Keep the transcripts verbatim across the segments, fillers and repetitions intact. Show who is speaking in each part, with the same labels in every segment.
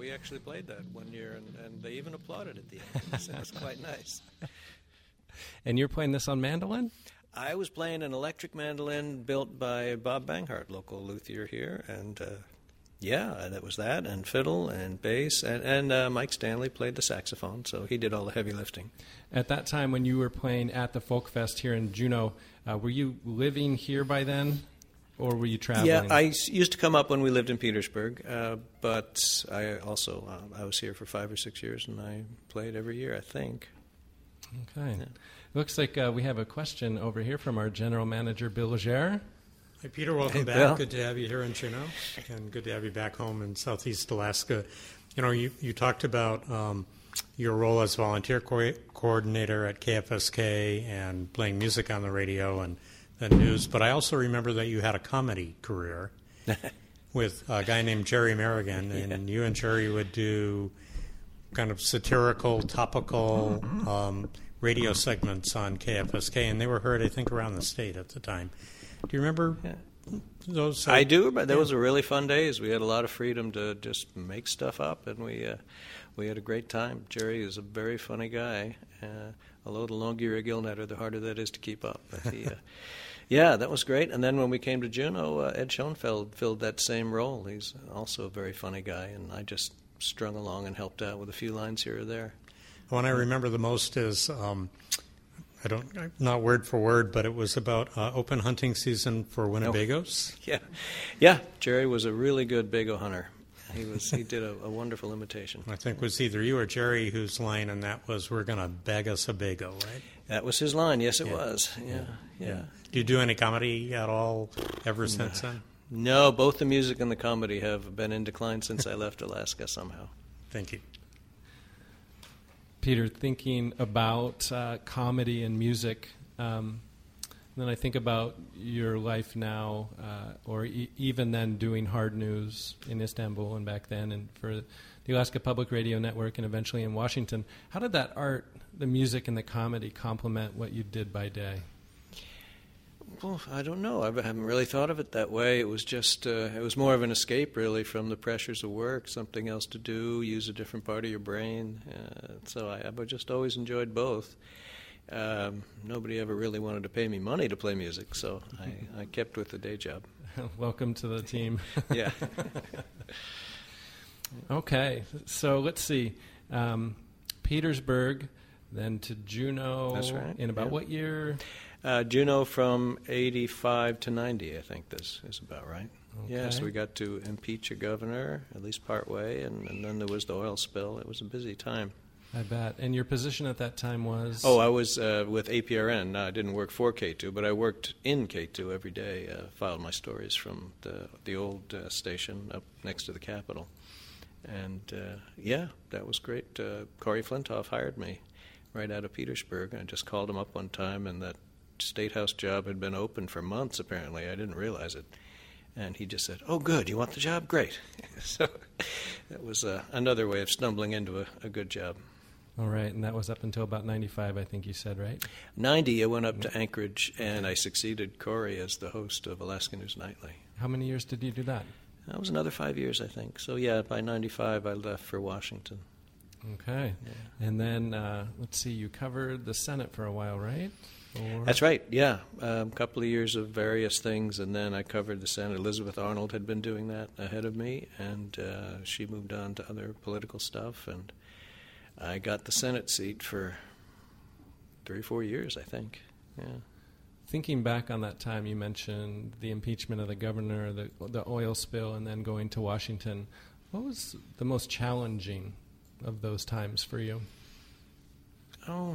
Speaker 1: we actually played that one year, and, and they even applauded at the end. So it was quite nice.
Speaker 2: And you're playing this on mandolin?
Speaker 1: I was playing an electric mandolin built by Bob Banghart, local luthier here, and uh, yeah, that was that, and fiddle and bass, and, and uh, Mike Stanley played the saxophone, so he did all the heavy lifting.
Speaker 2: At that time when you were playing at the Folk Fest here in Juneau, uh, were you living here by then, or were you traveling?
Speaker 1: Yeah, I used to come up when we lived in Petersburg, uh, but I also, uh, I was here for five or six years, and I played every year, I think.
Speaker 2: Okay.
Speaker 1: Yeah.
Speaker 2: Looks like uh, we have a question over here from our general manager, Bill Legere.
Speaker 3: Hi, Peter. Welcome
Speaker 1: Hey,
Speaker 3: back.
Speaker 1: Bill.
Speaker 3: Good to have you here in Juneau, and good to have you back home in Southeast Alaska. You know, you, you talked about um, your role as volunteer co- coordinator at K F S K and playing music on the radio and the news, but I also remember that you had a comedy career with a guy named Jerry Merrigan, and yeah. you and Jerry would do kind of satirical, topical um, radio segments on K F S K, and they were heard, I think, around the state at the time. Do you remember
Speaker 1: yeah.
Speaker 3: those? Uh,
Speaker 1: I do, but those
Speaker 3: yeah.
Speaker 1: were really fun days. We had a lot of freedom to just make stuff up, and we uh, we had a great time. Jerry is a very funny guy. Uh, although the longer you're a Gillnetter, the harder that is to keep up. But he, uh, yeah, that was great. And then when we came to Juneau, uh, Ed Schoenfeld filled that same role. He's also a very funny guy, and I just strung along and helped out with a few lines here or there.
Speaker 3: One I remember the most is, um, I don't, not word for word, but it was about uh, open hunting season for Winnebagos.
Speaker 1: Oh, yeah, yeah. Jerry was a really good bago hunter. He was. He did a, a wonderful imitation.
Speaker 3: I think it was either you or Jerry whose line, and that was, "We're going to bag us a bago," right?
Speaker 1: That was his line. Yes, it
Speaker 3: yeah.
Speaker 1: was. Yeah, yeah,
Speaker 3: yeah,
Speaker 1: yeah.
Speaker 3: Do you do any comedy at all ever
Speaker 1: no.
Speaker 3: since then?
Speaker 1: No, both the music and the comedy have been in decline since I left Alaska somehow.
Speaker 3: Thank you.
Speaker 2: Peter, thinking about uh, comedy and music, um, then I think about your life now, uh, or e- even then doing hard news in Istanbul and back then, and for the Alaska Public Radio Network and eventually in Washington. How did that art, the music and the comedy complement what you did by day?
Speaker 1: Well, I don't know. I haven't really thought of it that way. It was just, uh, it was more of an escape, really, from the pressures of work, something else to do, use a different part of your brain. Uh, so I, I just always enjoyed both. Um, nobody ever really wanted to pay me money to play music, so I, I kept with the day job.
Speaker 2: Welcome to the team.
Speaker 1: Yeah.
Speaker 2: Okay, so let's see. Um, Petersburg, then to Juneau.
Speaker 1: That's right.
Speaker 2: In about
Speaker 1: yeah.
Speaker 2: what year?
Speaker 1: Uh, Juneau from eighty-five to ninety, I think this is about right.
Speaker 2: Okay.
Speaker 1: Yeah, so we got to impeach a governor, at least part way, and, and then there was the oil spill. It was a busy time.
Speaker 2: I bet. And your position at that time was?
Speaker 1: Oh, I was uh, with A P R N. No, I didn't work for K two, but I worked in K two every day, uh, filed my stories from the, the old uh, station up next to the Capitol. And, uh, yeah, that was great. Uh, Corey Flintoff hired me right out of Petersburg. I just called him up one time, and that State House job had been open for months, apparently. I didn't realize it. And he just said, "Oh, good, you want the job? Great." So that was uh, another way of stumbling into a, a good job.
Speaker 2: All right, and that was up until about ninety-five, I think you said, right?
Speaker 1: ninety, I went up to Anchorage, and I succeeded Corey as the host of Alaska News Nightly.
Speaker 2: How many years did you do that?
Speaker 1: That was another five years, I think. So, yeah, by ninety-five, I left for Washington.
Speaker 2: Okay.
Speaker 1: Yeah.
Speaker 2: And then, uh, let's see, you covered the Senate for a while, right? Or...
Speaker 1: That's right, yeah. A um, couple of years of various things, and then I covered the Senate. Elizabeth Arnold had been doing that ahead of me, and uh, she moved on to other political stuff, and I got the Senate seat for three or four years, I think. Yeah.
Speaker 2: Thinking back on that time, you mentioned the impeachment of the governor, the the oil spill, and then going to Washington. What was the most challenging of those times for you?
Speaker 1: Oh,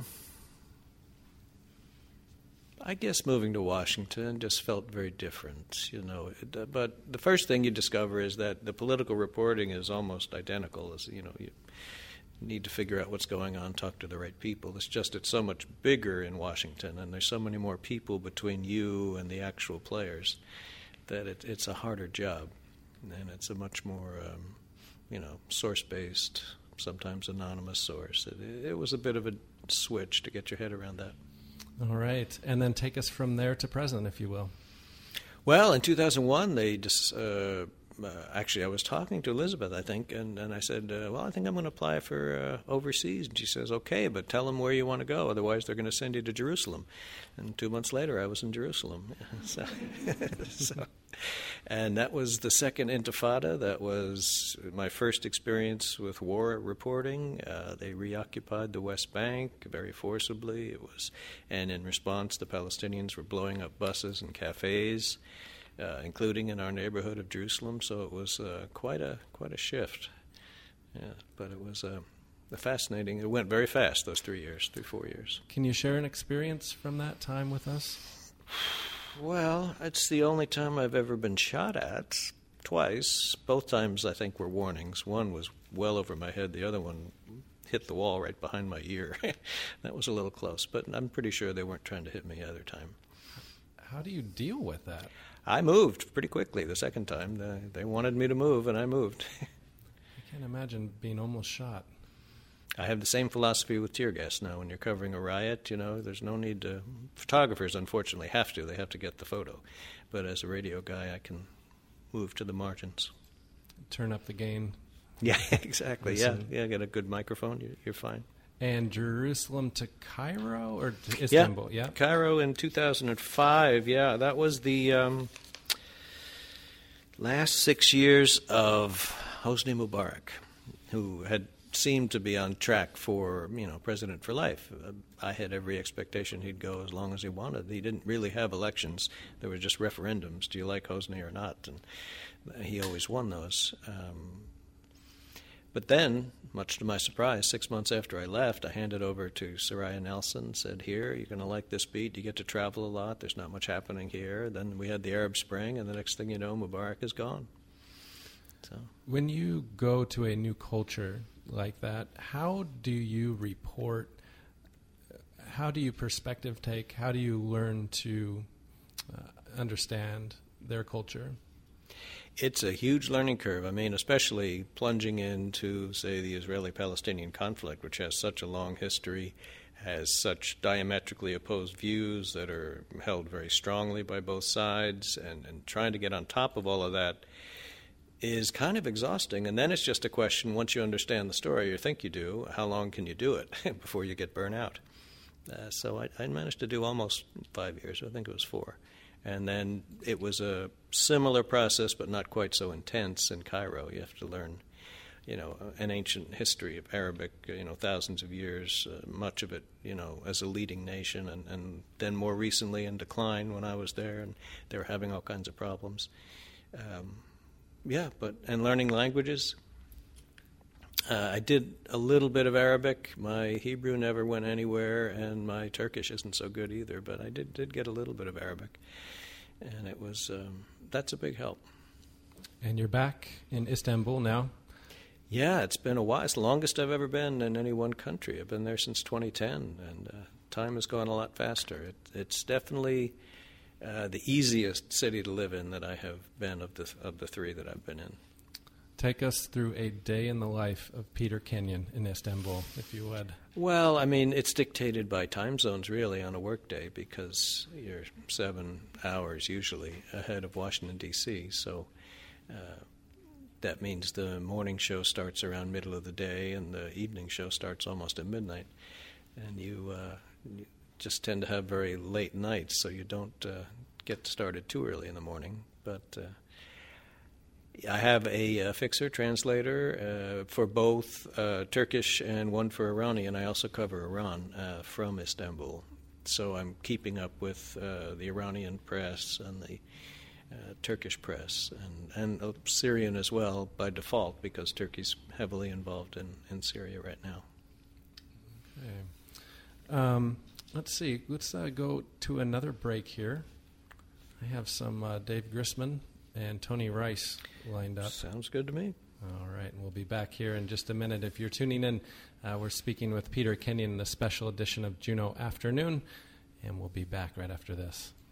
Speaker 1: I guess moving to Washington just felt very different, you know. It, uh, but the first thing you discover is that the political reporting is almost identical. As you know, you need to figure out what's going on, talk to the right people. It's just it's so much bigger in Washington, and there's so many more people between you and the actual players that it, it's a harder job, and it's a much more, um, you know, source-based, sometimes anonymous source. It, it was a bit of a switch to get your head around that.
Speaker 2: All right. And then take us from there to present, if you will.
Speaker 1: Well, in two thousand one, they just uh, uh, actually, I was talking to Elizabeth, I think, and, and I said, uh, well, I think I'm going to apply for uh, overseas. And she says, okay, but tell them where you want to go. Otherwise, they're going to send you to Jerusalem. And two months later, I was in Jerusalem. so, so, and that was the second Intifada. That was my first experience with war reporting. Uh, they reoccupied the West Bank very forcibly. It was, and in response, the Palestinians were blowing up buses and cafes, uh, including in our neighborhood of Jerusalem. So it was uh, quite a quite a shift. Yeah, but it was uh, a fascinating. It went very fast. Those three years, three four years.
Speaker 2: Can you share an experience from that time with us?
Speaker 1: Well, it's the only time I've ever been shot at. Twice. Both times, I think, were warnings. One was well over my head. The other one hit the wall right behind my ear. That was a little close, but I'm pretty sure they weren't trying to hit me either time.
Speaker 2: How do you deal with that?
Speaker 1: I moved pretty quickly the second time. They, they wanted me to move, and I moved.
Speaker 2: I can't imagine being almost shot.
Speaker 1: I have the same philosophy with tear gas now. When you're covering a riot, you know, there's no need to... Photographers, unfortunately, have to. They have to get the photo. But as a radio guy, I can move to the margins.
Speaker 2: Turn up the gain.
Speaker 1: Yeah, exactly.
Speaker 2: Listen.
Speaker 1: Yeah, yeah. Get a good microphone. You're, you're fine.
Speaker 2: And Jerusalem to Cairo or to Istanbul? Yeah,
Speaker 1: yeah. Cairo in two thousand five. Yeah, that was the um, last six years of Hosni Mubarak, who had seemed to be on track for, you know, president for life. Uh, I had every expectation he'd go as long as he wanted. He didn't really have elections. There were just referendums. Do you like Hosni or not? And he always won those. Um, but then, much to my surprise, six months after I left, I handed over to Soraya Nelson, said, here, you're going to like this beat. You get to travel a lot. There's not much happening here. Then we had the Arab Spring, and the next thing you know, Mubarak is gone. So,
Speaker 2: when you go to a new culture like that, how do you report? How do you perspective take? How do you learn to uh, understand their culture?
Speaker 1: It's a huge learning curve. I mean, especially plunging into, say, the Israeli-Palestinian conflict, which has such a long history, has such diametrically opposed views that are held very strongly by both sides, and, and trying to get on top of all of that is kind of exhausting. And then it's just a question, once you understand the story, or think you do, how long can you do it before you get burnt out? Uh, so I, I managed to do almost five years. I think it was four. And then it was a similar process, but not quite so intense in Cairo. You have to learn, you know, an ancient history of Arabic, you know, thousands of years, uh, much of it, you know, as a leading nation, and, and then more recently in decline when I was there, and they were having all kinds of problems. Um, yeah, but, and learning languages. Uh, I did a little bit of Arabic. My Hebrew never went anywhere, and my Turkish isn't so good either, but I did, did get a little bit of Arabic. And it was, um, that's a big help.
Speaker 2: And you're back in Istanbul now?
Speaker 1: Yeah, it's been a while. It's the longest I've ever been in any one country. I've been there since twenty ten, and uh, time has gone a lot faster. It, it's definitely uh, the easiest city to live in that I have been of the of the three that I've been in.
Speaker 2: Take us through a day in the life of Peter Kenyon in Istanbul, if you would.
Speaker 1: Well, I mean, it's dictated by time zones, really, on a workday, because you're seven hours usually ahead of Washington, D C, so uh, that means the morning show starts around middle of the day, and the evening show starts almost at midnight. And you, uh, you just tend to have very late nights, so you don't uh, get started too early in the morning, but... Uh, I have a, a fixer translator uh, for both uh, Turkish and one for Iranian. I also cover Iran uh, from Istanbul. So I'm keeping up with uh, the Iranian press and the uh, Turkish press, and, and uh, Syrian as well by default, because Turkey's heavily involved in, in Syria right now.
Speaker 2: Okay. Um, let's see. Let's uh, go to another break here. I have some uh, Dave Grisman and Tony Rice lined up.
Speaker 1: Sounds good to me.
Speaker 2: All right, and we'll be back here in just a minute. If you're tuning in, uh, we're speaking with Peter Kenyon in the special edition of Juno Afternoon, and we'll be back right after this.